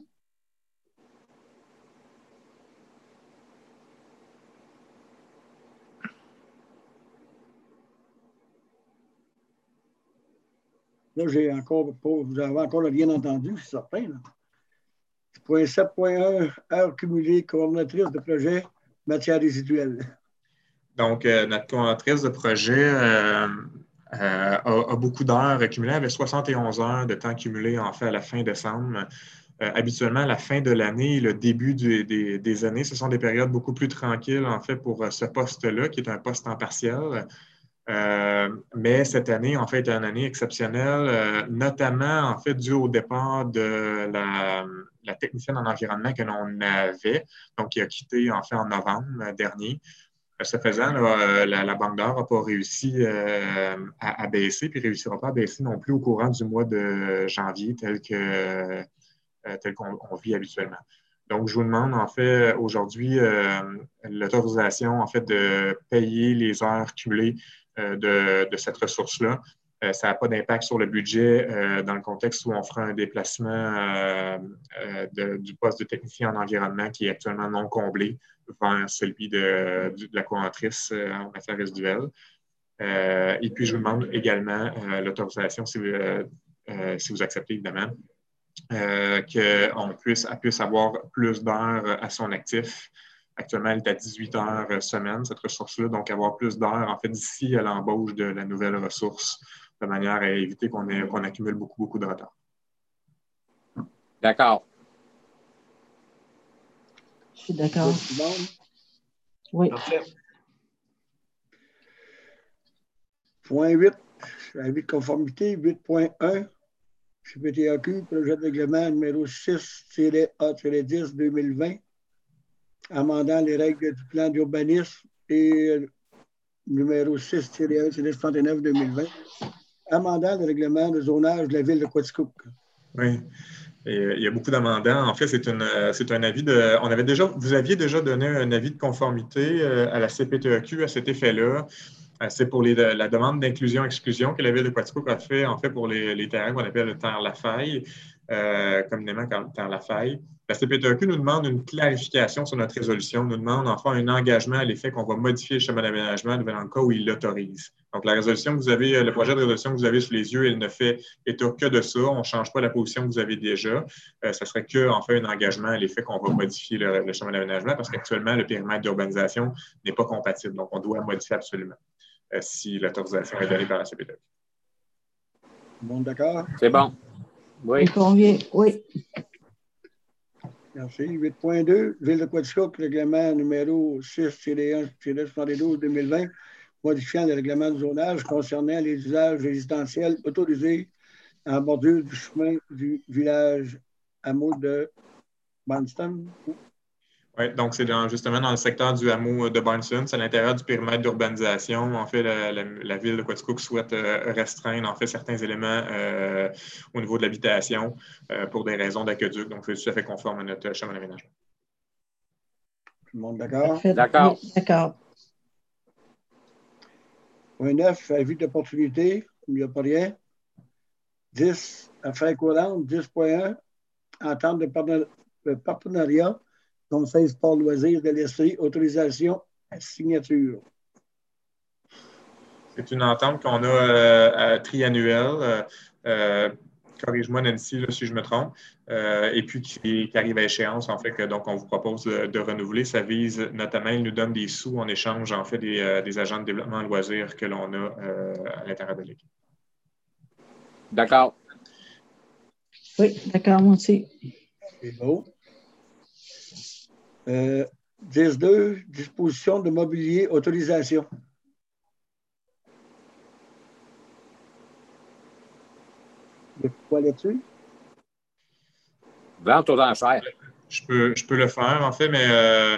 Là, j'ai encore pas, vous avez encore rien entendu, c'est certain. Là. Point sept point un, heure cumulée, coordonnatrice de projet, matière résiduelle. Donc, euh, notre coordonnatrice de projet, euh, euh, a, a beaucoup d'heures cumulées, avait soixante et onze heures de temps cumulé, en fait, à la fin décembre. Euh, habituellement, à la fin de l'année et le début du, des, des années, ce sont des périodes beaucoup plus tranquilles, en fait, pour ce poste-là, qui est un poste en partiel. Euh, mais cette année, en fait, est une année exceptionnelle, euh, notamment, en fait, dû au départ de la, la technicienne en environnement que l'on avait, donc qui a quitté, en fait, en novembre dernier. Ce faisant, là, la, la Banque d'Or n'a pas réussi euh, à, à baisser, puis ne réussira pas à baisser non plus au courant du mois de janvier, tel que Euh, tel qu'on vit habituellement. Donc, je vous demande, en fait, aujourd'hui, euh, l'autorisation, en fait, de payer les heures cumulées euh, de, de cette ressource-là. Euh, ça n'a pas d'impact sur le budget euh, dans le contexte où on fera un déplacement euh, euh, de, du poste de technicien en environnement qui est actuellement non comblé vers celui de, de, de la coordonnatrice euh, en matière résiduelle. Euh, et puis, je vous demande également euh, l'autorisation, si, euh, euh, si vous acceptez, évidemment, Euh, qu'on puisse, puisse avoir plus d'heures à son actif. Actuellement, elle est à dix-huit heures semaine, cette ressource-là, donc avoir plus d'heures, en fait, d'ici à l'embauche de la nouvelle ressource, de manière à éviter qu'on qu'on accumule beaucoup, beaucoup de retard. D'accord. Je suis d'accord. Oui. Parfait. Point huit, avis de conformité, huit point un. C P T A Q, projet de règlement numéro six A dix deux mille vingt, amendant les règles du plan d'urbanisme et numéro six un soixante-neuf deux mille vingt, amendant le règlement de zonage de la ville de Quaticook. Oui. Et, euh, il y a beaucoup d'amendants. En fait, c'est euh, un avis de. On avait déjà, vous aviez déjà donné un avis de conformité euh, à la C P T A Q à cet effet-là. C'est pour les, la demande d'inclusion-exclusion que la Ville de Quaticook a fait, en fait, pour les, les terrains qu'on appelle le Terre-la-Faille, euh, communément Terre-la-Faille. La C P T A Q nous demande une clarification sur notre résolution, nous demande enfin un engagement à l'effet qu'on va modifier le schéma d'aménagement dans le cas où il l'autorise. Donc, la résolution que vous avez, le projet de résolution que vous avez sous les yeux, il ne fait état que de ça. On ne change pas la position que vous avez déjà. Euh, ça serait que, en fait, un engagement à l'effet qu'on va modifier le, le schéma d'aménagement parce qu'actuellement, le périmètre d'urbanisation n'est pas compatible. Donc, on doit modifier absolument. Euh, si l'autorisation est donnée par la C P T A Q. Bon, d'accord? C'est bon. Oui. Il convient, oui. Merci. huit point deux, Ville de Quaticook, règlement numéro six un soixante-douze deux mille vingt, modifiant le règlement de zonage concernant les usages résidentiels autorisés en bordure du chemin du village hameau de Barnston. Oui, donc c'est justement dans le secteur du hameau de Barnston, c'est à l'intérieur du périmètre d'urbanisation. En fait, la, la, la Ville de Quaticook souhaite euh, restreindre en fait certains éléments euh, au niveau de l'habitation euh, pour des raisons d'aqueduc. Donc, c'est tout à fait conforme à notre schéma d'aménagement. Tout le monde d'accord? D'accord. Oui, d'accord. Point neuf, avis d'opportunité, il n'y a pas rien. dix, affaires courantes, dix point un, entente de partenariat. Conseil sport loisirs de l'Estrie, autorisation à signature. C'est une entente qu'on a euh, triannuelle. Euh, euh, Corrige-moi, Nancy, là, si je me trompe. Euh, et puis qui, qui arrive à échéance, en fait, que donc on vous propose de, de renouveler. Ça vise notamment, il nous donne des sous en échange, en fait, des, euh, des agents de développement loisirs que l'on a euh, à l'intérieur de l'équipe. D'accord. Oui, d'accord, moi aussi. C'est beau. Euh, dix deux, disposition de mobilier, autorisation. Il y a quoi là-dessus? Vente aux enchères. Je peux, je peux le faire, en fait, mais euh,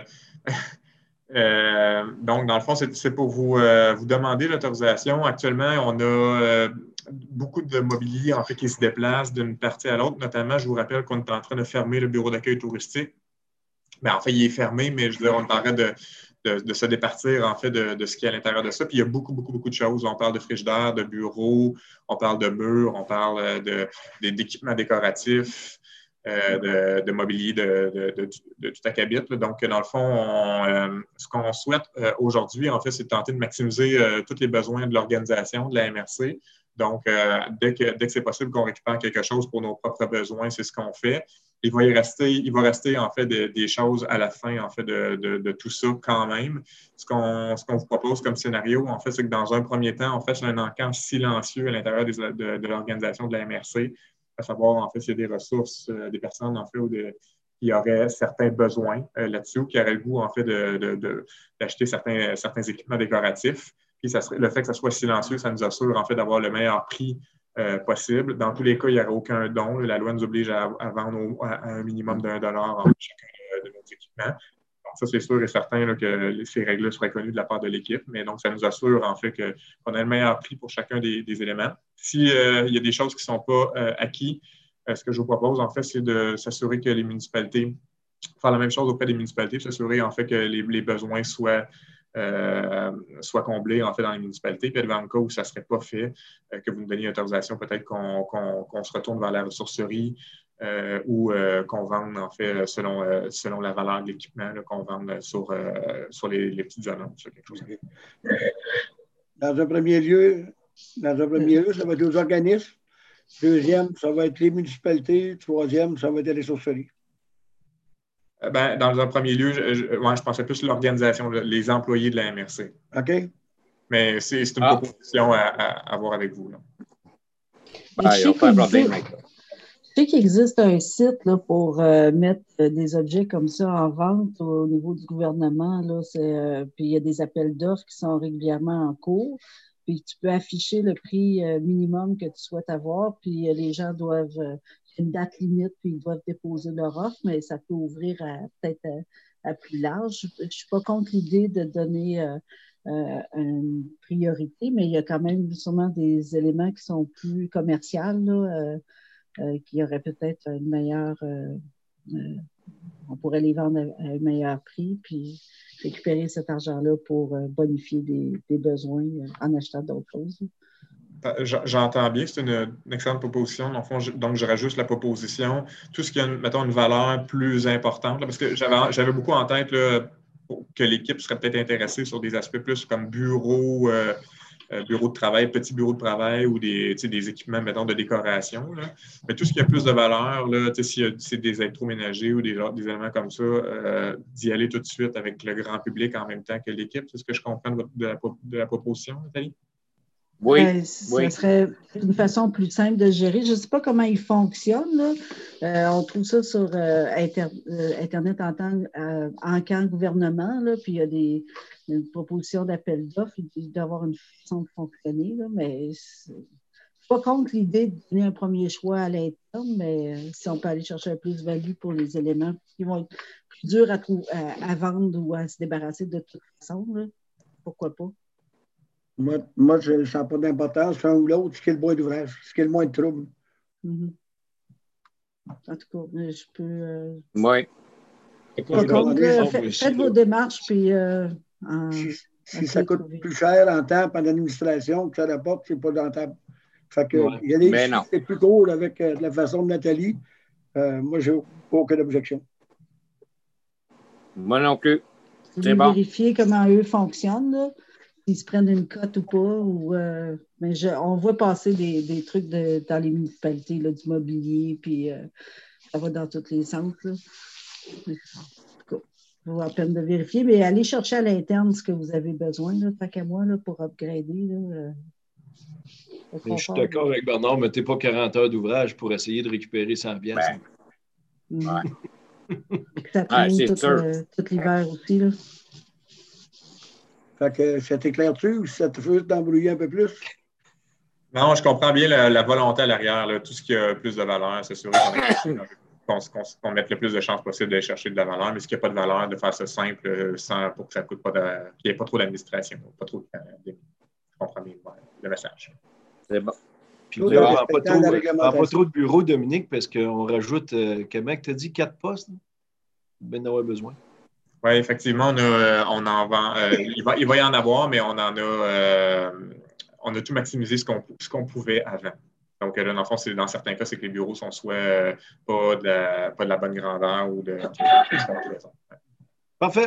euh, donc, dans le fond, c'est pour vous, euh, vous demander l'autorisation. Actuellement, on a euh, beaucoup de mobilier, en fait, qui se déplace d'une partie à l'autre. Notamment, je vous rappelle qu'on est en train de fermer le bureau d'accueil touristique. Bien, en fait, il est fermé, mais je veux dire, on est en train de, de, de se départir, en fait, de, de ce qui est à l'intérieur de ça. Puis, il y a beaucoup, beaucoup, beaucoup de choses. On parle de frigidaire, de bureaux, on parle de murs, on parle de, de, d'équipements décoratifs, euh, de, de mobilier de, de, de, de tout acabit. Donc, dans le fond, on, euh, ce qu'on souhaite euh, aujourd'hui, en fait, c'est de tenter de maximiser euh, tous les besoins de l'organisation, de la M R C. Donc, euh, dès que, dès que c'est possible qu'on récupère quelque chose pour nos propres besoins, c'est ce qu'on fait. il va y rester, il va rester en fait de, des choses à la fin en fait de, de, de tout ça quand même. Ce qu'on, ce qu'on vous propose comme scénario, en fait, c'est que dans un premier temps, on fait un encamp silencieux à l'intérieur des, de, de l'organisation de la M R C, à savoir en fait s'il y a des ressources, euh, des personnes en fait ou de, qui auraient certains besoins euh, là-dessus ou qui auraient le goût en fait de, de, de, d'acheter certains, certains équipements décoratifs. Puis ça serait, le fait que ça soit silencieux, ça nous assure en fait d'avoir le meilleur prix Euh, possible. Dans tous les cas, il n'y aura aucun don. La loi nous oblige à, à vendre au, à, à un minimum d'un dollar en chacun de, de nos équipements. Donc, ça, c'est sûr et certain là, que ces règles-là seraient connues de la part de l'équipe, mais donc, ça nous assure en fait que, qu'on a le meilleur prix pour chacun des, des éléments. S'il euh, y a des choses qui ne sont pas euh, acquises, euh, ce que je vous propose, en fait, c'est de s'assurer que les municipalités, faire la même chose auprès des municipalités, s'assurer en fait que les, les besoins soient Euh, soit comblé en fait dans les municipalités, puis dans le cas où ça ne serait pas fait, euh, que vous nous donniez autorisation, peut-être qu'on, qu'on, qu'on se retourne vers la ressourcerie euh, ou euh, qu'on vende en fait selon, euh, selon la valeur de l'équipement, là, qu'on vende sur, euh, sur les, les petites annonces, quelque chose. Dans un premier lieu, dans un premier lieu, ça va être aux organismes. Deuxième, ça va être les municipalités. Troisième, ça va être les ressourceries. Ben, dans un premier lieu, je, je, ouais, je pensais plus l'organisation, les employés de la M R C. OK. Mais c'est, c'est une ah. proposition à, à, à voir avec vous. Là. Ben, je, sais problème, je sais qu'il existe un site là, pour euh, mettre des objets comme ça en vente au niveau du gouvernement. Là, c'est, euh, puis il y a des appels d'offres qui sont régulièrement en cours. Puis tu peux afficher le prix euh, minimum que tu souhaites avoir. Puis euh, les gens doivent... Euh, une date limite, puis ils doivent déposer leur offre, mais ça peut ouvrir à, peut-être à, à plus large. Je ne suis pas contre l'idée de donner euh, euh, une priorité, mais il y a quand même sûrement des éléments qui sont plus commerciaux, là, euh, euh, qui auraient peut-être une meilleure... Euh, euh, on pourrait les vendre à, à un meilleur prix, puis récupérer cet argent-là pour euh, bonifier des, des besoins euh, en achetant d'autres choses. J'entends bien, c'est une, une excellente proposition. Dans le fond, je, donc, je rajoute la proposition. Tout ce qui a, une, mettons, une valeur plus importante, là, parce que j'avais, j'avais beaucoup en tête là, que l'équipe serait peut-être intéressée sur des aspects plus comme bureau, euh, bureau de travail, petit bureau de travail ou des, des équipements, mettons, de décoration. Là. Mais tout ce qui a plus de valeur, là, si c'est des électroménagers ou des, des éléments comme ça, euh, d'y aller tout de suite avec le grand public en même temps que l'équipe. C'est ce que je comprends de, de, la, de la proposition, Nathalie? Oui, euh, ça oui. serait une façon plus simple de gérer. Je ne sais pas comment il fonctionne. Là. Euh, on trouve ça sur euh, inter, euh, Internet en tant euh, en camp gouvernement, là, puis il y a des une propositions d'appel d'offres. Il doit y avoir une façon de fonctionner, là, mais je ne suis pas contre l'idée de donner un premier choix à l'interne, mais euh, si on peut aller chercher un plus-value pour les éléments qui vont être plus durs à, à, à vendre ou à se débarrasser de toute façon, là, pourquoi pas? Moi, moi je ne sens pas d'importance, un ou l'autre, ce qui est le bois d'ouvrage, ce qui est le moins de trouble. Mm-hmm. En tout cas, je peux. Euh... Oui. Par contre, euh, fait, faites vos démarches, puis. Euh, en, si si ça coûte plus cher en temps en administration que ça rapporte, c'est pas rentable. Fait que, ouais. y aller, Mais si non. c'est plus court avec euh, la façon de Nathalie, euh, moi, j'ai aucune objection. Moi non plus. Vous voulez bon. Vérifier comment eux fonctionnent, là? S'ils se prennent une cote ou pas. Ou, euh, mais je, on voit passer des, des trucs de, dans les municipalités, là, du mobilier, puis euh, ça va dans tous les sens. Là. Ça vaut la peine de vérifier, mais allez chercher à l'interne ce que vous avez besoin, là, tant qu'à moi, là, pour upgrader. Là, euh, je suis d'accord avec Bernard, mettez pas quarante heures d'ouvrage pour essayer de récupérer cent piastres. Ben. Mmh. Ouais. Ça traîne ouais, tout, euh, tout l'hiver aussi. Là. Fait que ça t'éclaire-tu ou ça te fait t'embrouiller un peu plus? Non, je comprends bien la, la volonté à l'arrière. Là. Tout ce qui a plus de valeur, c'est sûr qu'on, qu'on, qu'on, qu'on mette le plus de chances possible d'aller chercher de la valeur, mais ce qui n'a pas de valeur, de faire ça simple sans, pour que ça coûte pas de, qu'il n'y ait pas trop d'administration, pas trop de temps. Je comprends bien le message. C'est bon. Puis là, on ne prend pas, trop, pas trop de bureaux, Dominique, parce qu'on rajoute, euh, comment tu as dit, quatre postes? Ben, on a besoin. Oui, effectivement, on, a, on en vend. Euh, il, va, il va y en avoir, mais on en a, euh, on a tout maximisé ce qu'on, ce qu'on pouvait avant. Donc, là, dans le fond, c'est, dans certains cas, c'est que les bureaux sont soit euh, pas, de la, pas de la bonne grandeur ou de. Parfait.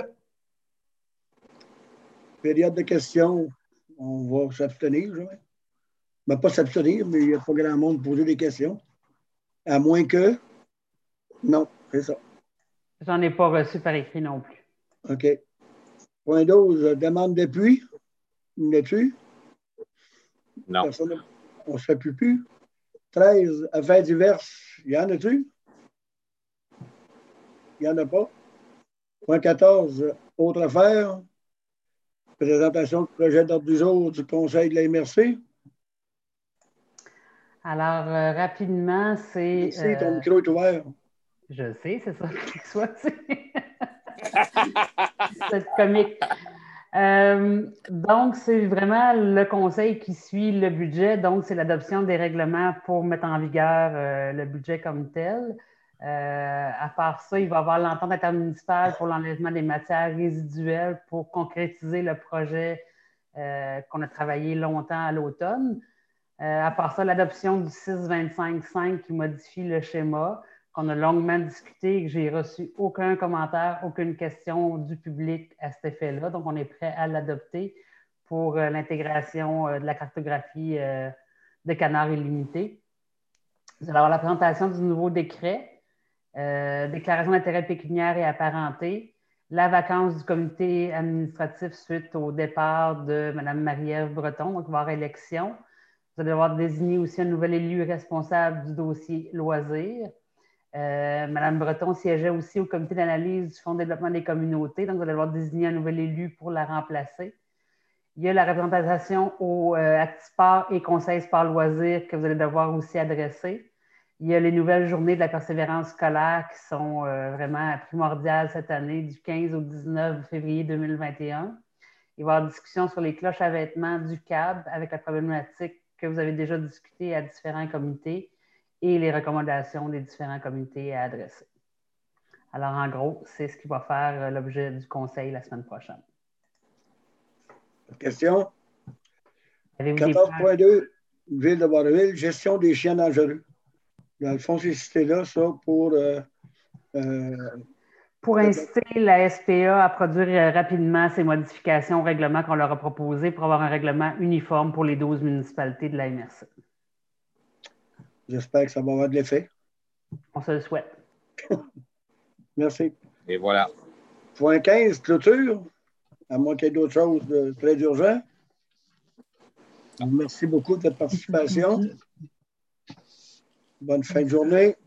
Période de questions, on va s'abstenir, je vais. Ben, pas s'abstenir, mais il n'y a pas grand monde pour poser des questions. À moins que Non, c'est ça. J'en ai pas reçu par écrit non plus. OK. Point douze, demande d'appui. Y en a-tu? Non. Personne, on ne se fait plus plus. treize, affaires diverses. Y en a-tu? Il n'y en a pas. Point quatorze, autre affaire. Présentation du projet d'ordre du jour du Conseil de la M R C. Alors, euh, rapidement, c'est... Merci, ton euh, micro est ouvert. Je sais, c'est ça qu'il soit. C'est comique. Euh, donc, c'est vraiment le conseil qui suit le budget. Donc, c'est l'adoption des règlements pour mettre en vigueur euh, le budget comme tel. Euh, à part ça, il va y avoir l'entente intermunicipale pour l'enlèvement des matières résiduelles pour concrétiser le projet euh, qu'on a travaillé longtemps à l'automne. Euh, à part ça, l'adoption du six vingt-cinq cinq qui modifie le schéma, qu'on a longuement discuté et que j'ai reçu aucun commentaire, aucune question du public à cet effet-là. Donc, on est prêt à l'adopter pour euh, l'intégration euh, de la cartographie euh, de canards illimités. Vous allez avoir la présentation du nouveau décret, euh, déclaration d'intérêt pécuniaire et apparenté, la vacance du comité administratif suite au départ de Mme Marie-Ève Breton, donc il va y avoir élection. Vous allez devoir désigner aussi un nouvel élu responsable du dossier loisirs. Euh, Mme Breton siégeait aussi au comité d'analyse du Fonds de développement des communautés, donc vous allez devoir désigner un nouvel élu pour la remplacer. Il y a la représentation au euh, Actisport et Conseil Sport Loisirs que vous allez devoir aussi adresser. Il y a les nouvelles journées de la persévérance scolaire qui sont euh, vraiment primordiales cette année, du quinze au dix-neuf février deux mille vingt et un. Il va y avoir discussion sur les cloches à vêtements du C A B avec la problématique que vous avez déjà discutée à différents comités et les recommandations des différents comités à adresser. Alors, en gros, c'est ce qui va faire l'objet du conseil la semaine prochaine. Question? Avez-vous quatorze point deux, des... Ville de Waterville, gestion des chiens dangereux. Dans le fond, c'est cité là, ça, pour... Euh, euh, pour inciter la S P A à produire rapidement ces modifications au règlement qu'on leur a proposé pour avoir un règlement uniforme pour les douze municipalités de la M R C. J'espère que ça va avoir de l'effet. On se le souhaite. Merci. Et voilà. Point quinze, clôture. À moins qu'il y ait d'autres choses de très urgentes. Merci beaucoup de votre participation. Bonne fin de journée.